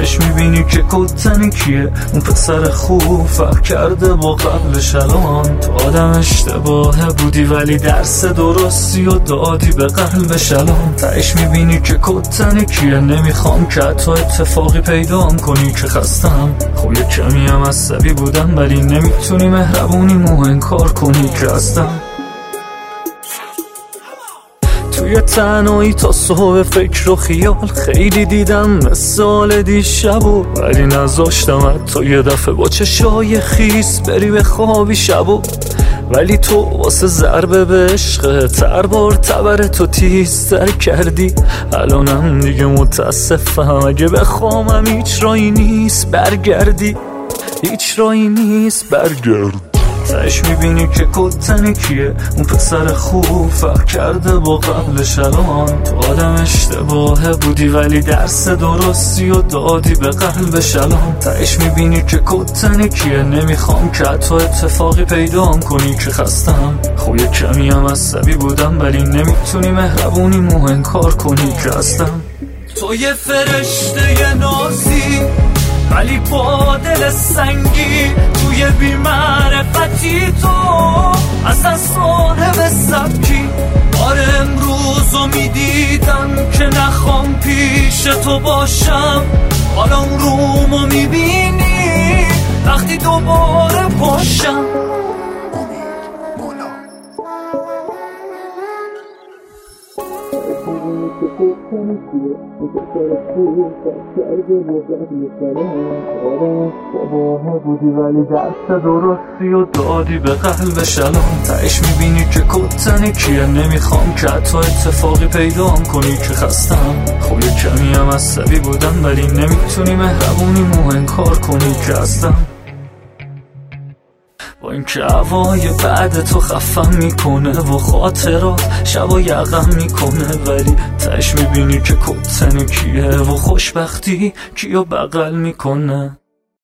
تهش میبینی که کتنی کیه، اون پسر خوب فرق کرده با قبلش. الان تو آدم اشتباهه بودی ولی درس درستی و دادی به قلبش. الان تهش میبینی که کتنی کیه، نمیخوام که تو اتفاقی پیدام کنی که خستم. خب یه کمی هم عصبی بودم ولی نمیتونی مهربونیمو انکار کنی که هستم. توی تنهایی تا صبح فکر و خیال خیلی دیدم مثال دیشبو، ولی نذاشتم تو یه دفعه با چشای خیس بری به خوابی شبو. ولی تو واسه ضربه به عشق تربار تبر تو تیزتر کردی. الانم دیگه متاسفم اگه بخوامم هیچ رایی نیست برگردی، هیچ رایی نیست برگردی. تهش میبینی که کتنی کیه، اون پسر خوب فرق کرده با قبلش. الان تو آدم اشتباهه بودی ولی درس درستی و دادی به قلبش. الان تهش میبینی که کتنی کیه، نمیخوام که تو اتفاقی پیدام کنی که خستم. خب یه کمی هم عصبی بودم ولی نمیتونی مهربونیمو انکار کنی که هستم. تو یه فرشته نازی ولی با دل سنگی، توی بی‌معرفتی تو اصلا صاحب سبکی. آره امروزو میدیدم که نخوام پیش تو باشم، حالا اون رومو میبینی وقتی دوباره پاشم. بودی ولی درس درستی و دادی به قلبش. الان تهش میبینی که کتنی کیه، نمیخوام که تو اتفاقی پیدام کنی که خستم. خب یه کمی هم عصبی بودم ولی نمیتونی مهربونیمو انکار کنی که هستم. با این که هوای بعد تو خفم میکنه و خاطرات شبا یقم میکنه، ولی تهش میبینی که کتنی کیه و خوشبختی کیو بغل میکنه.